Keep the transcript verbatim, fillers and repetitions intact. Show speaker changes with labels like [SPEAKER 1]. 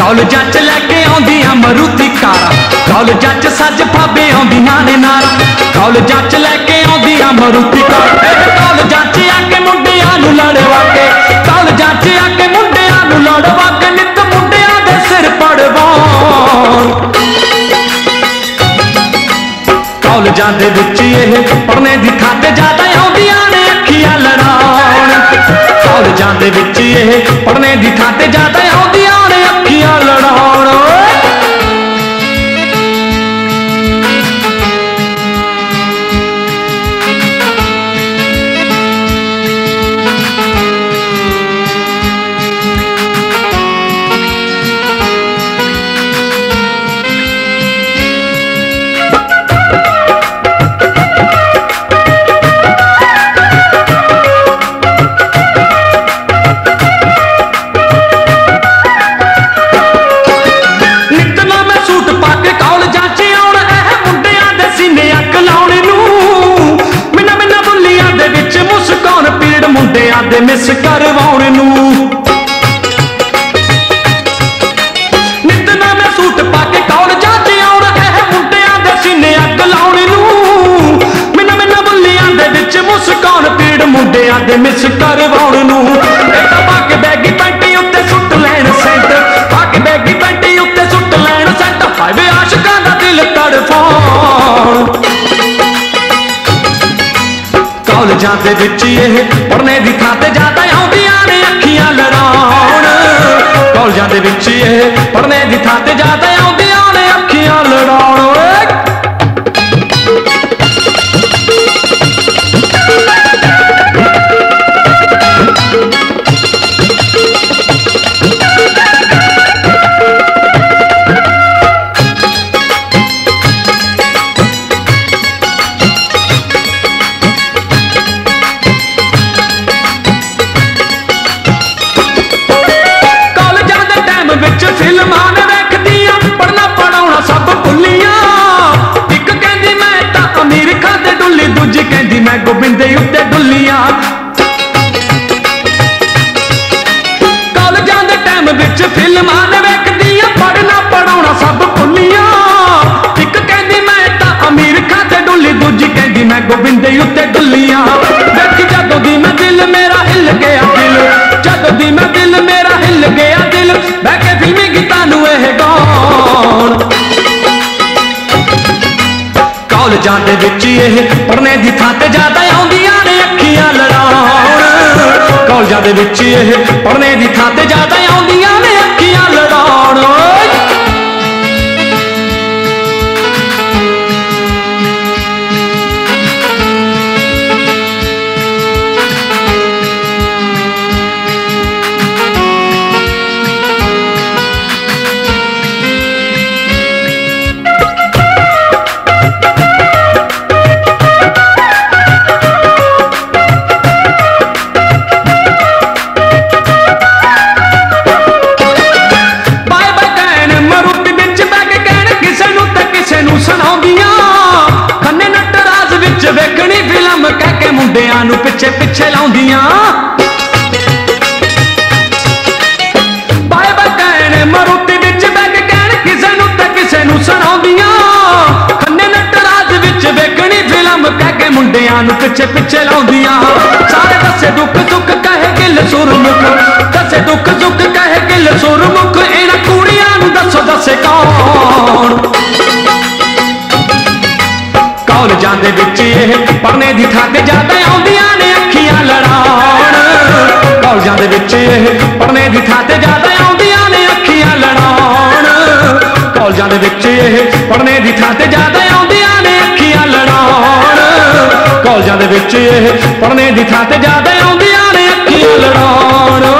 [SPEAKER 1] ਕਾਲਜਾਂ ਚ ਲੈ ਕੇ ਆਉਂਦੀਆਂ ਮਰੂਤੀ ਕਾਰਾਂ, ਕਾਲਜਾਂ ਚ ਸੱਜ ਫਾਬੇ ਆਉਂਦੀਆਂ ਨੇ ਨਾਰਾਂ, ਕਾਲਜਾਂ ਚ ਲੈ ਕੇ ਆਉਂਦੀਆਂ ਮਰੂਤੀ ਕਾਰਾਂ। ਇਹ ਕਾਲਜਾਂ ਚ ਆ ਕੇ ਮੁੰਡਿਆਂ ਨੂੰ ਲੜਵਾ ਕੇ, ਕਾਲਜਾਂ ਚ ਆ ਕੇ ਮੁੰਡਿਆਂ ਨੂੰ ਲੜਵਾ ਕੇ ਨਿੱਤ ਮੁੰਡਿਆਂ ਦੇ ਸਿਰ ਪੜਵਾਉਣ। ਕਾਲਜਾਂ ਦੇ ਵਿੱਚ ਇਹ ਪੜ੍ਹਨੇ ਦੀ ਥਾਂ ਤੇ ਜ਼ਿਆਦਾ ਆਉਂਦੀਆਂ ਨੇ ਅੱਖੀਆਂ ਲੜਾਉਣ। ਕਾਲਜਾਂ ਦੇ ਵਿੱਚ ਇਹ ਪੜ੍ਹਨੇ ਦੀ ਥਾਂ ਤੇ ਜ਼ਿਆਦਾ ਆਉਂਦੀਆਂ ਨੇ ਅੱਖੀਆਂ ਲੜਾਉਣ। ਮੁੰਡਿਆਂ ਦੇ ਮਿਸ ਕਰਵਾਉਣ ਨੂੰ ਨਿੱਤ ਨਵੇਂ ਸੂਟ ਪਾ ਕੇ ਕਾਲਜਾਂ 'ਚ ਆਉਣ, ਇਹ ਮੁੰਡਿਆਂ ਦੇ ਸੀਨੇ ਅੱਗ ਲਾਉਣ ਨੂੰ। ਮਿੰਨਾ ਮਿੰਨਾ ਬੁੱਲੀਆਂ ਦੇ ਵਿੱਚ ਮੁਸਕਾਨ ਪੀੜ ਮੁੰਡਿਆਂ ਦੇ ਮਿਸ ਕਰਵਾਉਣ ਨੂੰ। ਇਹ ਤਾਂ ਪਾ ਕੇ ਬੈਗੀ ਪੈਂਟੀ ਉੱਤੇ ਸੁੱਟ ਲੈਣ ਸੈਂਟ, ਪਾ ਕੇ ਬੈਗੀ ਪੈਂਟੀ ਉੱਤੇ ਸੁੱਟ ਲੈਣ ਸੈਂਟ, ਹਾਏ ਆਸ਼ਿਕਾਂ ਦਾ ਦਿਲ ਤੜਫਾਉਣ। ਕਾਲਜਾਂ ਦੇ ਵਿੱਚ ਇਹ ਪੜ੍ਹਨੇ ਦੀ ਥਾਂ ਤੇ ਜ਼ਿਆਦਾ ਆਉਂਦੀਆਂ ਨੇ ਅੱਖੀਆਂ ਲੜਾਉਣ। ਕਾਲਜਾਂ ਦੇ ਵਿੱਚ ਇਹ ਪੜ੍ਹਨੇ ਦੀ ਥਾਂ ਤੇ ਜ਼ਿਆਦਾ ਆਉਂਦੀਆਂ ਨੇ ਅੱਖੀਆਂ ਲੜਾਉਣ। ਫਿਲਮਾਂ ਨੇ ਵੇਖਦੀਆਂ ਪੜ੍ਹਨਾ ਪੜਾਉਣਾ ਸਭ ਭੁੱਲੀਆਂ। ਇੱਕ ਕਹਿੰਦੀ ਮੈਂ ਤਾਂ ਅਮੀਰ ਖਾਂ ਤੇ ਡੁੱਲੀ, ਦੂਜੀ ਕਹਿੰਦੀ ਮੈਂ ਗੋਬਿੰਦੇ ਉੱਤੇ ਡੁੱਲੀਆਂ। ਕਾਲਜਾਂ ਦੇ ਟਾਈਮ ਵਿੱਚ ਫਿਲਮਾਂ ਨੇ ਵੇਖਦੀਆਂ ਪੜ੍ਹਨਾ ਪੜਾਉਣਾ ਸਭ ਭੁੱਲੀਆਂ। ਇੱਕ ਕਹਿੰਦੀ ਮੈਂ ਤਾਂ ਅਮੀਰ ਖਾਂ ਤੇ ਡੁੱਲੀ, ਦੂਜੀ ਕਹਿੰਦੀ ਮੈਂ ਗੋਬਿੰਦੇ ਉੱਤੇ ਡੁੱਲੀਆਂ। ਵੇਖੀ ਜਦੋਂ ਦੀ ਮੈਂ ਦਿਲ ਮੇਰਾ ਹਿੱਲ ਗਿਆ ਦਿਲ, ਜਦੋਂ ਦੀ ਮੈਂ ਦਿਲ ਮੇਰਾ ਹਿੱਲ ਗਿਆ ਦਿਲ, ਬਹਿ ਕੇ ਫਿਲਮੀ ਗੀਤਾਂ ਨੂੰ ਇਹ ਗਾਉਣ। ਕਾਲਜਾਂ ਦੇ ਵਿੱਚ ਇਹ ਪੜ੍ਹਨੇ ਦੀ ਥਾਂ ਤੇ ਜ਼ਿਆਦਾ ਆਉਂਦੀਆਂ ਨੇ ਅੱਖੀਆਂ ਲੜਾਉਣ। ਕਾਲਜਾਂ ਦੇ ਵਿੱਚ ਇਹ ਪੜ੍ਹਨੇ ਦੀ ਥਾਂ ਤੇ ਜ਼ਿਆਦਾ ਆਉਂਦੀਆਂ ਨੇ ਅੱਖੀਆਂ ਲੜਾਉਣ। ਵੇਖਣੀ ਫਿਲਮ ਕਹਿ ਕੇ ਮੁੰਡਿਆਂ ਨੂੰ ਪਿੱਛੇ ਪਿੱਛੇ ਲਾਉਂਦੀਆਂ। ਬਾਏ ਬਾਏ ਕਹਿਣ ਮਰੂਤੀ ਵਿੱਚ ਬਹਿ ਕੇ ਕਹਿਣ ਕਿਸੇ ਨੂੰ ਤੇ ਕਿਸੇ ਨੂੰ ਸੁਣਾਉਂਦੀਆਂ। ਖੰਨੇ ਨਟਰਾਜ ਵਿੱਚ ਵੇਖਣੀ ਫਿਲਮ ਕਹਿ ਕੇ ਮੁੰਡਿਆਂ ਨੂੰ ਪਿੱਛੇ ਪਿੱਛੇ ਲਾਉਂਦੀਆਂ। ਸਾਰੇ ਦੱਸੇ ਦੁੱਖ ਸੁੱਖ ਕਹੇ ਗਿੱਲ ਸੁਰਮੁਖ, ਦੱਸੇ ਦੁੱਖ ਸੁੱਖ ਕਹੇ ਗਿੱਲ ਸੁਰਮੁਖ, ਇਹਨਾਂ ਕੁੜੀਆਂ ਨੂੰ ਦੱਸੋ ਦੱਸੇ ਕੌਣ। ਕਾਲਜਾਂ ਦੇ ਵਿੱਚ ਇਹ ਪੜ੍ਹਨੇ ਦੀ ਥਾਂ ਤੇ ਜ਼ਿਆਦਾ ਆਉਂਦੀਆਂ ਨੇ ਅੱਖੀਆਂ ਲੜਾਉਣ। ਕਾਲਜਾਂ ਦੇ ਵਿੱਚ ਇਹ ਪੜ੍ਹਨੇ ਦੀ ਥਾਂ ਤੇ ਜ਼ਿਆਦਾ ਆਉਂਦੀਆਂ ਨੇ ਅੱਖੀਆਂ ਲੜਾਉਣ। ਕਾਲਜਾਂ ਦੇ ਵਿੱਚ ਇਹ ਪੜ੍ਹਨੇ ਦੀ ਥਾਂ ਤੇ ਜ਼ਿਆਦਾ ਆਉਂਦੀਆਂ ਨੇ ਅੱਖੀਆਂ ਲੜਾਉਣ। ਕਾਲਜਾਂ ਦੇ ਵਿੱਚ ਇਹ ਪੜ੍ਹਨੇ ਦੀ ਥਾਂ ਤੇ ਜ਼ਿਆਦਾ ਆਉਂਦੀਆਂ ਨੇ ਅੱਖੀਆਂ ਲੜਾਉਣ।